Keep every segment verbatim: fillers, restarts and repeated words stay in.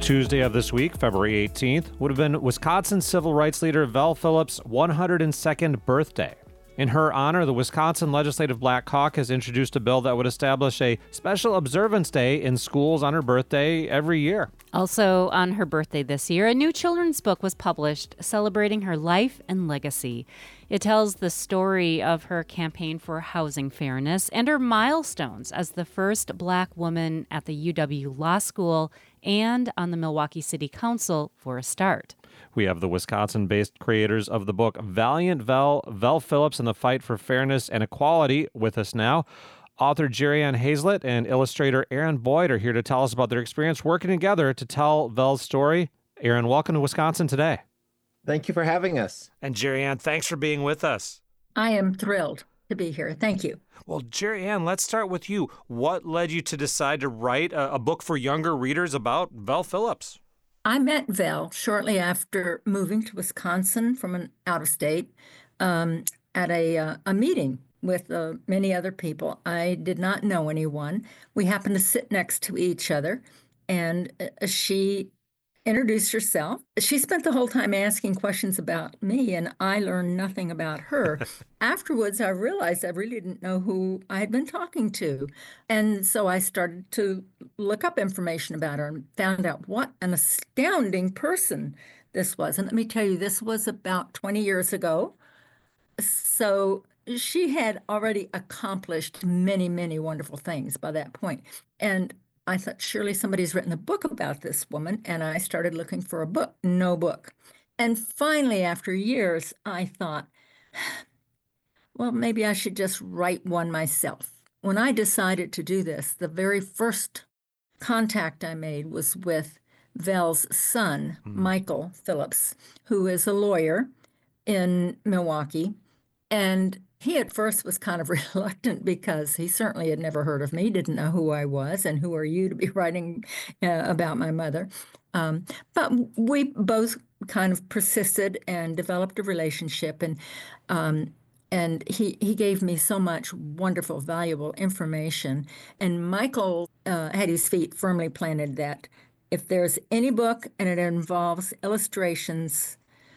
Tuesday of this week, February eighteenth, would have been Wisconsin civil rights leader Vel Phillips' one hundred second birthday. In her honor, the Wisconsin Legislative Black Caucus introduced a bill that would establish a special observance day in schools on her birthday every year. Also on her birthday this year, a new children's book was published celebrating her life and legacy. It tells the story of her campaign for housing fairness and her milestones as the first black woman at the U W Law School and on the Milwaukee City Council for a start. We have the Wisconsin-based creators of the book Valiant Vel, Vel Phillips and the Fight for Fairness and Equality with us now. Author Jerry-Ann Hazlett and illustrator Aaron Boyd are here to tell us about their experience working together to tell Vel's story. Aaron, welcome to Wisconsin Today. Thank you for having us. And Jerry-Ann, thanks for being with us. I am thrilled to be here. Thank you. Well, Jerry-Ann, let's start with you. What led you to decide to write a, a book for younger readers about Vel Phillips? I met Vel shortly after moving to Wisconsin from an out of state um, at a, uh, a meeting with uh, many other people. I did not know anyone. We happened to sit next to each other, and uh, she introduced herself. She spent the whole time asking questions about me, and I learned nothing about her. Afterwards, I realized I really didn't know who I had been talking to. And so I started to look up information about her and found out what an astounding person this was. And let me tell you, this was about twenty years ago. So she had already accomplished many, many wonderful things by that point. And I thought, surely somebody's written a book about this woman, and I started looking for a book. No book. And finally, after years, I thought, well, maybe I should just write one myself. When I decided to do this, the very first contact I made was with Vel's son, mm. Michael Phillips, who is a lawyer in Milwaukee. And he at first was kind of reluctant because he certainly had never heard of me, didn't know who I was, and who are you to be writing uh, about my mother. Um, but we both kind of persisted and developed a relationship, and um, and he, he gave me so much wonderful, valuable information. And Michael uh, had his feet firmly planted that if there's any book and it involves illustrations,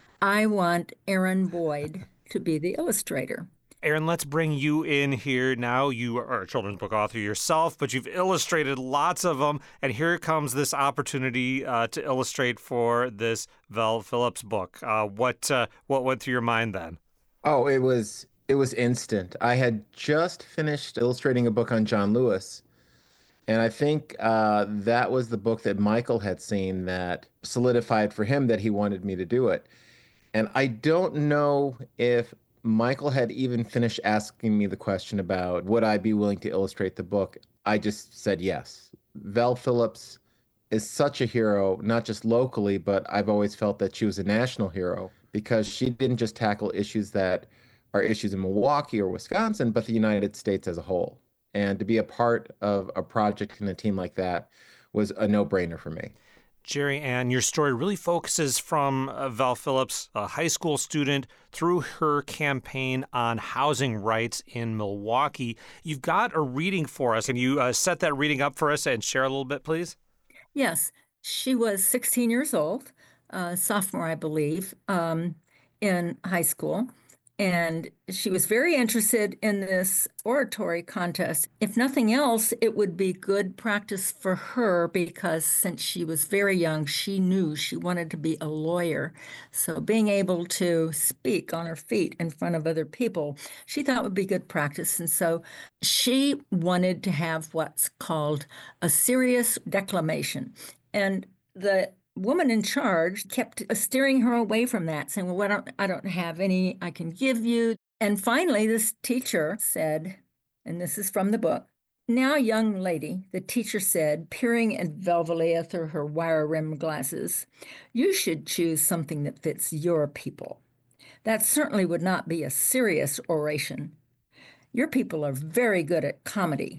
I want Aaron Boyd to be the illustrator. Aaron, let's bring you in here now. You are a children's book author yourself, but you've illustrated lots of them. And here comes this opportunity uh, to illustrate for this Vel Phillips book. Uh, what uh, what went through your mind then? Oh, it was it was instant. I had just finished illustrating a book on John Lewis. And I think uh, that was the book that Michael had seen that solidified for him that he wanted me to do it. And I don't know if Michael had even finished asking me the question about would I be willing to illustrate the book. I just said yes. Vel Phillips is such a hero, not just locally, but I've always felt that she was a national hero because she didn't just tackle issues that are issues in Milwaukee or Wisconsin, but the United States as a whole. And to be a part of a project and a team like that was a no-brainer for me. Jerry-Ann, your story really focuses from uh, Vel Phillips, a high school student, through her campaign on housing rights in Milwaukee. You've got a reading for us. Can you uh, set that reading up for us and share a little bit, please? Yes. She was sixteen years old, uh, sophomore, I believe, um, in high school. And she was very interested in this oratory contest. If nothing else, it would be good practice for her because since she was very young, she knew she wanted to be a lawyer. So being able to speak on her feet in front of other people, she thought would be good practice. And so she wanted to have what's called a serious declamation. And the woman in charge kept steering her away from that, saying, well, I don't, I don't have any I can give you. And finally, this teacher said, and this is from the book, now, young lady, the teacher said, peering at Velvalia through her wire-rimmed glasses, you should choose something that fits your people. That certainly would not be a serious oration. Your people are very good at comedy.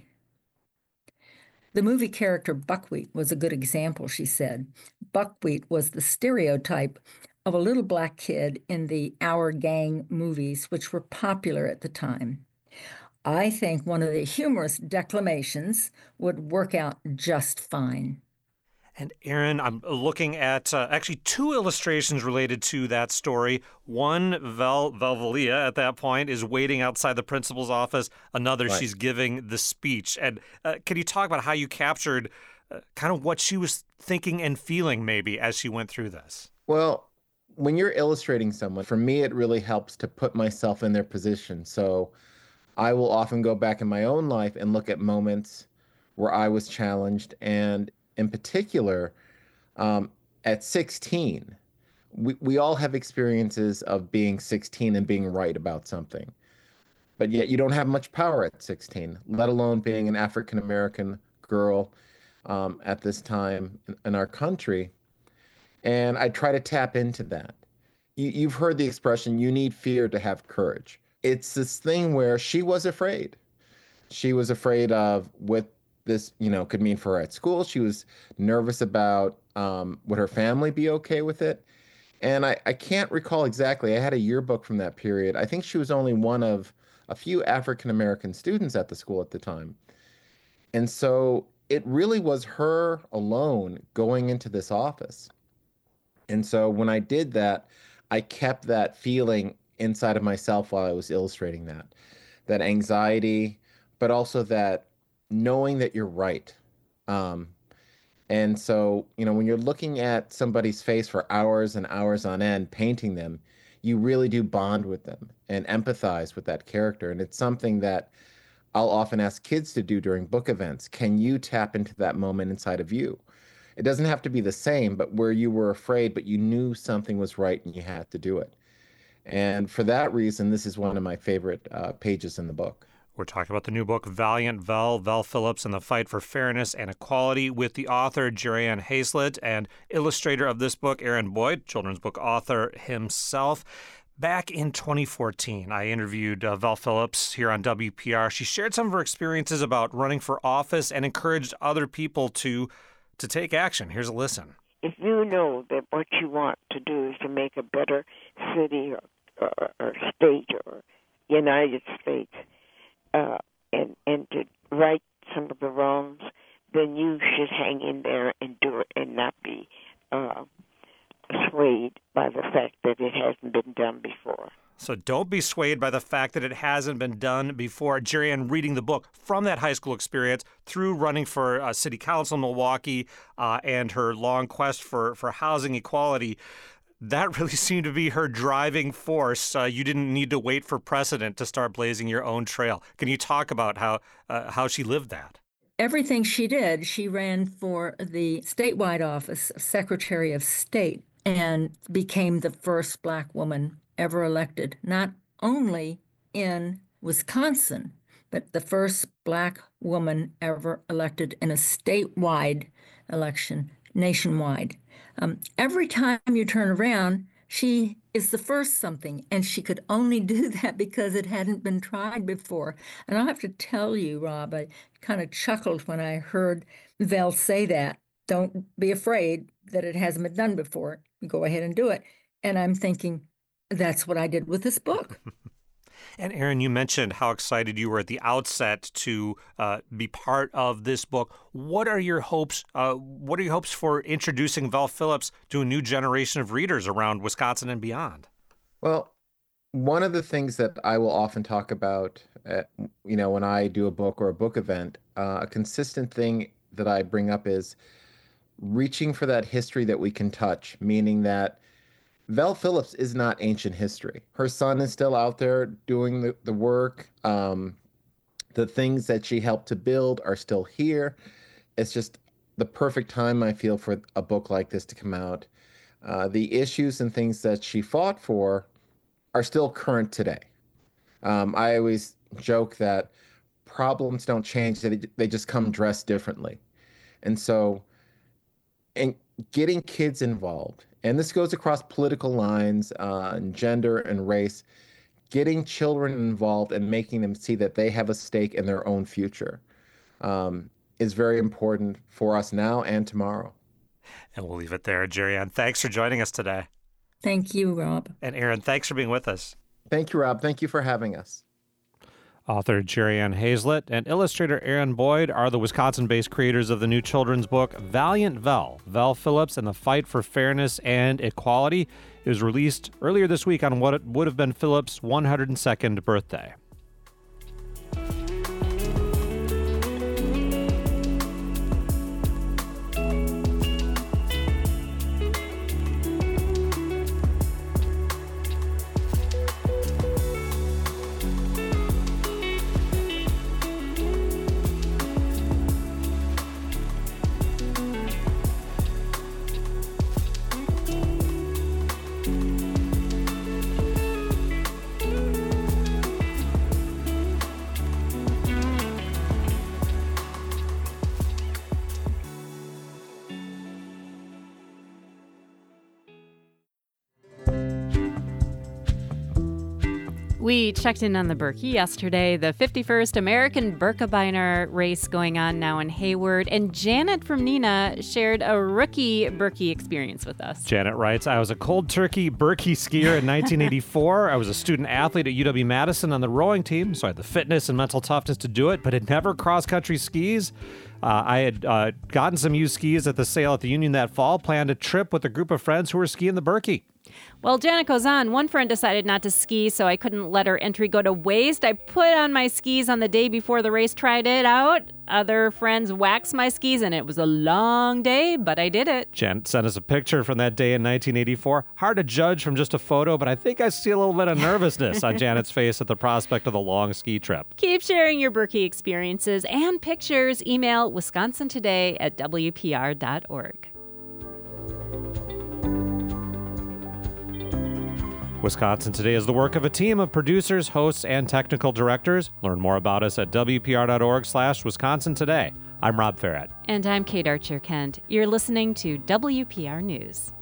The movie character Buckwheat was a good example, she said. Buckwheat was the stereotype of a little black kid in the Our Gang movies, which were popular at the time. I think one of the humorous declamations would work out just fine. And Aaron, I'm looking at uh, actually two illustrations related to that story. One, Val Valvalia at that point is waiting outside the principal's office. Another, Right. she's giving the speech. And uh, can you talk about how you captured uh, kind of what she was thinking and feeling maybe as she went through this? Well, when you're illustrating someone, for me, it really helps to put myself in their position. So I will often go back in my own life and look at moments where I was challenged. And in particular, um, at sixteen, we, we all have experiences of being sixteen and being right about something. But yet you don't have much power at sixteen, let alone being an African American girl um, at this time in, in our country. And I try to tap into that. You, you've heard the expression, you need fear to have courage. It's this thing where she was afraid. She was afraid of what this, you know, could mean for her at school. She was nervous about um, would her family be okay with it. And I, I can't recall exactly. I had a yearbook from that period. I think she was only one of a few African American students at the school at the time. And so it really was her alone going into this office. And so when I did that, I kept that feeling inside of myself while I was illustrating that, that anxiety, but also that knowing that you're right. Um, and so, you know, when you're looking at somebody's face for hours and hours on end, painting them, you really do bond with them and empathize with that character. And it's something that I'll often ask kids to do during book events. Can you tap into that moment inside of you? It doesn't have to be the same, but where you were afraid, but you knew something was right and you had to do it. And for that reason, this is one of my favorite uh, pages in the book. We're talking about the new book, Valiant Vel, Vel Phillips and the Fight for Fairness and Equality, with the author, Jerrianne Hazlett, and illustrator of this book, Aaron Boyd, children's book author himself. Back in twenty fourteen, I interviewed uh, Vel Phillips here on W P R. She shared some of her experiences about running for office and encouraged other people to, to take action. Here's a listen. If you know that what you want to do is to make a better city or, or, or state or United States, Uh, and and to right some of the wrongs, then you should hang in there and do it and not be uh, swayed by the fact that it hasn't been done before. So don't be swayed by the fact that it hasn't been done before. Jerrianne, reading the book from that high school experience through running for uh, city council in Milwaukee uh, and her long quest for, for housing equality, that really seemed to be her driving force. Uh, you didn't need to wait for precedent to start blazing your own trail. Can you talk about how uh, how she lived that? Everything she did, she ran for the statewide office of Secretary of State and became the first Black woman ever elected, not only in Wisconsin, but the first Black woman ever elected in a statewide election, nationwide. Um, every time you turn around, she is the first something, and she could only do that because it hadn't been tried before. And I'll have to tell you, Rob, I kind of chuckled when I heard Vel say that. Don't be afraid that it hasn't been done before. Go ahead and do it. And I'm thinking, that's what I did with this book. And Aaron, you mentioned how excited you were at the outset to uh, be part of this book. What are your hopes? Uh, what are your hopes for introducing Vel Phillips to a new generation of readers around Wisconsin and beyond? Well, one of the things that I will often talk about, at, you know, when I do a book or a book event, uh, a consistent thing that I bring up is reaching for that history that we can touch, meaning that Vel Phillips is not ancient history. Her son is still out there doing the, the work. Um, the things that she helped to build are still here. It's just the perfect time, I feel, for a book like this to come out. Uh, the issues and things that she fought for are still current today. Um, I always joke that problems don't change, they, they just come dressed differently. And so, and getting kids involved, and this goes across political lines, uh, and gender and race, getting children involved and making them see that they have a stake in their own future um, is very important for us now and tomorrow. And we'll leave it there. Jerrianne, thanks for joining us today. Thank you, Rob. And Aaron, thanks for being with us. Thank you, Rob. Thank you for having us. Author Jerry Ann Hazlett and illustrator Aaron Boyd are the Wisconsin-based creators of the new children's book Valiant Vel, Vel Phillips and the Fight for Fairness and Equality. It was released earlier this week on what would have been Phillips' one hundred second birthday. We checked in on the Berkey yesterday, the fifty-first American Birkebeiner race going on now in Hayward, and Janet from Neenah shared a rookie Berkey experience with us. Janet writes, I was a cold turkey Berkey skier in nineteen eighty-four. I was a student athlete at U W-Madison on the rowing team, so I had the fitness and mental toughness to do it, but had never cross-country skis. Uh, I had uh, gotten some used skis at the sale at the Union that fall, planned a trip with a group of friends who were skiing the Berkey. Well, Janet goes on, one friend decided not to ski, so I couldn't let her entry go to waste. I put on my skis on the day before the race, tried it out. Other friends waxed my skis, and it was a long day, but I did it. Janet sent us a picture from that day in nineteen eighty-four. Hard to judge from just a photo, but I think I see a little bit of nervousness on Janet's face at the prospect of the long ski trip. Keep sharing your Berkey experiences and pictures. Email wisconsin today at w p r dot org. Wisconsin Today is the work of a team of producers, hosts, and technical directors. Learn more about us at w p r dot org slash Wisconsin Today. I'm Rob Farrett. And I'm Kate Archer-Kent. You're listening to W P R News.